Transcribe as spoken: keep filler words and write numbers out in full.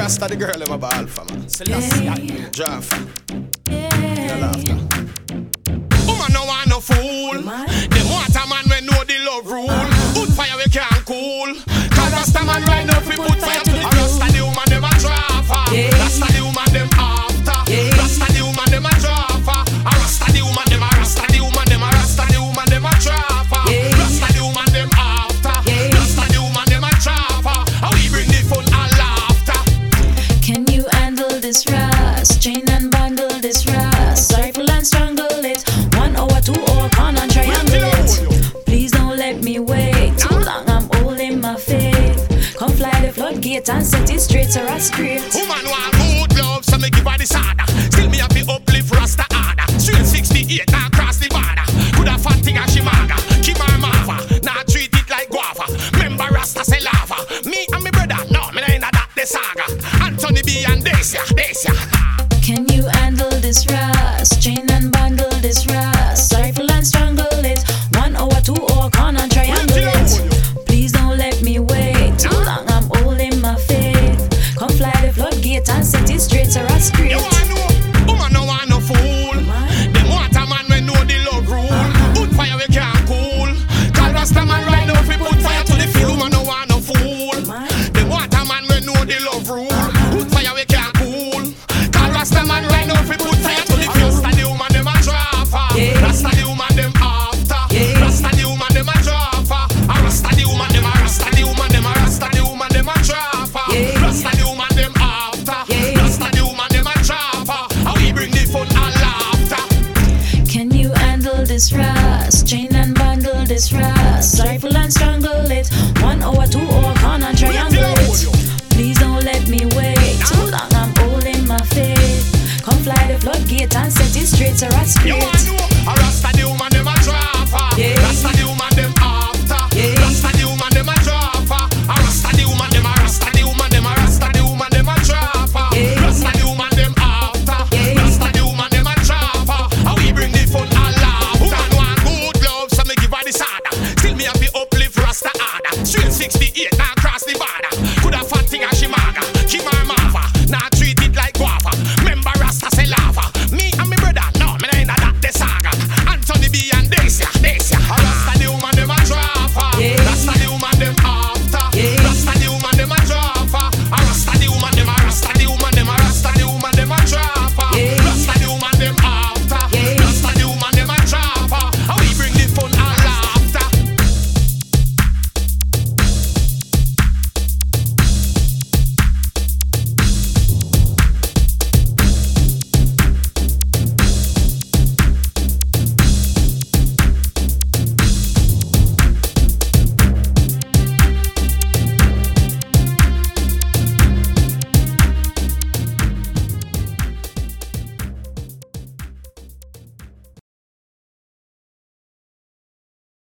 Rasta the girl in my ball for man. Celestia, Jaffa. Yeah. Woman no want no fool. Them water man we know the love rule. Put fire we can't cool. Cause Rasta man right now we put fire to the Rasta the woman them a Jaffa. Rasta the woman them after. Rasta the woman them a Jaffa. Rasta the woman them a Rasta the woman them a Rasta the woman them a Jaffa. Rasta the woman them after. Rasta the woman them a Jaffa. How we bring the fun and laughter. Can you handle this rust? Chain and bundle this rust. Rifle and strangle it. One hour, two hour, con and triangle it. Please don't let me wait too long. I'm holding my faith. Come fly the floodgate and set it straight to us straight. Woman want good love, so me give her the sada.